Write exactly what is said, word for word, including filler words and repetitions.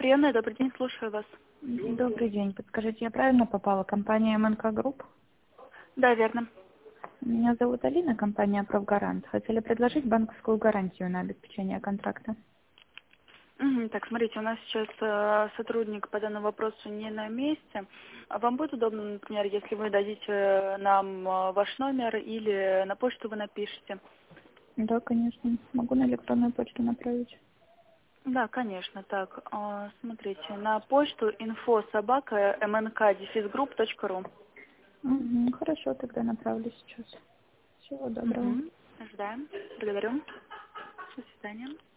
приемная, добрый день, слушаю вас. Добрый день. Подскажите, я правильно попала? Компания эм эн ка Групп? Да, верно. Меня зовут Алина, компания Профгарант. Хотели предложить банковскую гарантию на обеспечение контракта. Мгм, так, смотрите, у нас сейчас э, сотрудник по данному вопросу не на месте. А вам будет удобно, например, если вы дадите нам э, ваш номер или на почту вы напишите? Да, конечно. Могу на электронную почту направить. Да, конечно. Так, э, смотрите, на почту info собака mnk-group.ru. Угу, хорошо, тогда направлю сейчас. Всего доброго. Угу. Ожидаем. Благодарю. До свидания.